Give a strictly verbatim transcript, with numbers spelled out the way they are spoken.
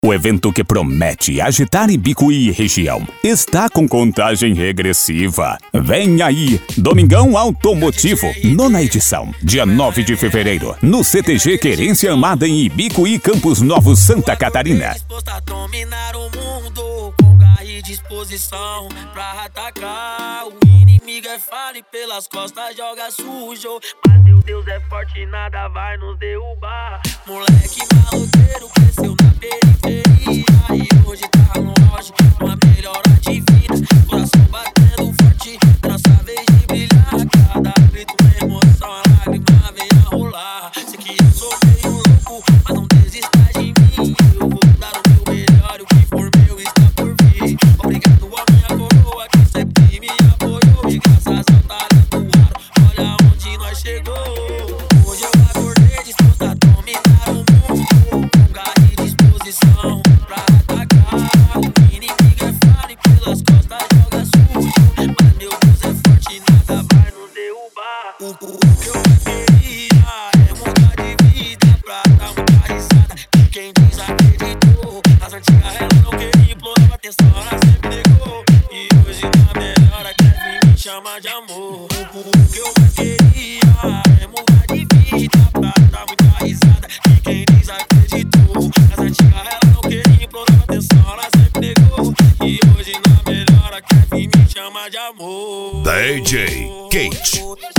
O evento que promete agitar Ibicuí e região está com contagem regressiva. Vem aí, Domingão Automotivo, nona edição, dia nove de fevereiro, no C T G Querência Amada em Ibicuí, Campos Novos, Santa Catarina. Disposta a dominar o mundo, com garra e disposição pra atacar. O inimigo é falho e pelas costas joga sujo, mas meu Deus é forte e nada vai nos derrubar. Moleque maloqueiro cresceu na periferia e hoje tá longe, uma melhora de vida. Coração batendo forte, nossa vez de brilhar. Cada grito uma emoção, a lágrima vem a rolar. Sei que eu sou meio louco, mas não desista de mim. Eu vou dar o meu melhor, o que for meu está por vir. Obrigado a minha coroa que sempre me apoiou, e graças ao talento raro, olha onde nós chegou. Hoje eu acordei disposto a dominar o mundo, com garra e disposição pra atacar. O inimigo é falho e pelas costas joga sujo, mas meu Deus é forte e nada vai nos derrubar. O, o, o que eu queria é mudar de vida pra dar muita risada de quem desacreditou. As antigas ela não queria, implorava atenção, ela sempre negou. E hoje na melhora quer vir me chamar de amor. O, o, o que eu queria é mudar de vida pra dar muita risada de quem desacreditou. As antigas ela não queria, implorava atenção, ela sempre negou. E hoje na melhora quer vir me chamar de amor. D J Kate.